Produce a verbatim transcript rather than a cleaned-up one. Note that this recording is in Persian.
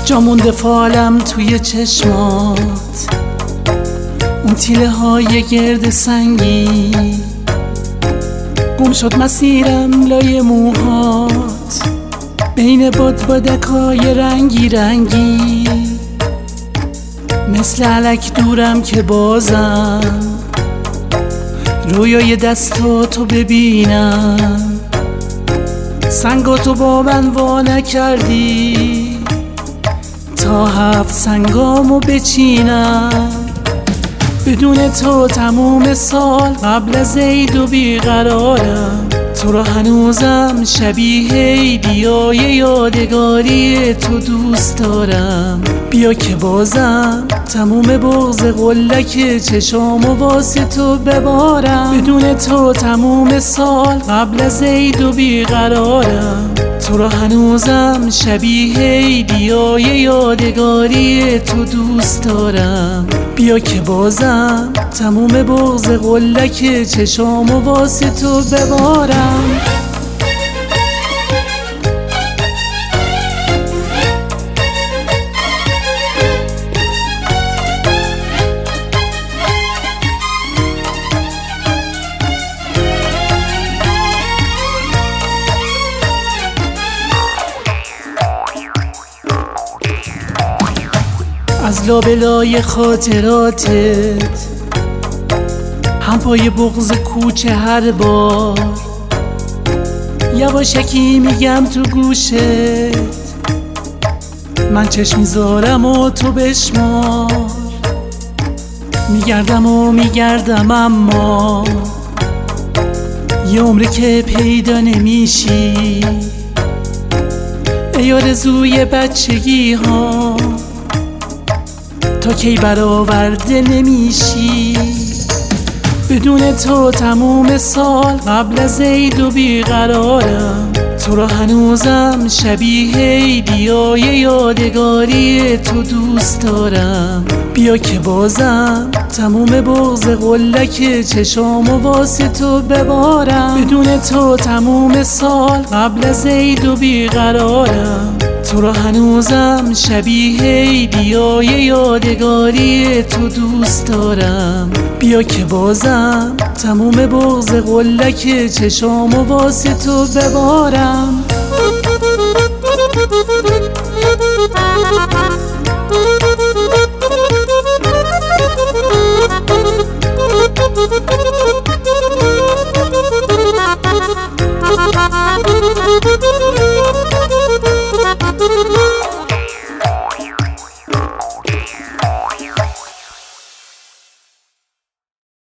جا مونده فالم توی چشمات، اون تیله های گرد سنگی، گم شد مسیرم لای موهات، بین بادبادکای رنگی رنگی، مثل علک دورم که بازم رویای دستاتو ببینم. سنگاتو با من وا نکردی تا هفت سنگامو بچینم. بدون تو تموم سال قبل از عید و بیقرارم، تو رو هنوزم شبیه عیدیای یادگاری تو دوست دارم. بیا که بازم تموم بغض قلک چشامو واسه تو ببارم. بدون تو تموم سال قبل از عید و بیقرارم، تو رو هنوزم شبیه عیدیای یادگاری تو دوست دارم. بیا که بازم تموم بغض قلک چشامو واسه تو ببارم. از لابلای خاطراتت هم پای بغض کوچه هر بار یواشکی میگم تو گوشت، من چشم میذارم و تو بشمار. میگردم و میگردم اما یه عمره که پیدا نمیشی. ای آرزوی بچگی ها، تا کی برآورده نمیشی. بدون تو تموم سال قبل از عید و بیقرارم، تو رو هنوزم شبیه عیدیای یادگاری تو دوست دارم. بیا که بازم تموم بغض قلک چشامو واسه تو ببارم. بدون تو تموم سال قبل از عید و بیقرارم، تو رو هنوزم شبیه عیدیای یادگاری تو دوست دارم. بیا که بازم تموم بغض قلک چشامو واسه تو ببارم.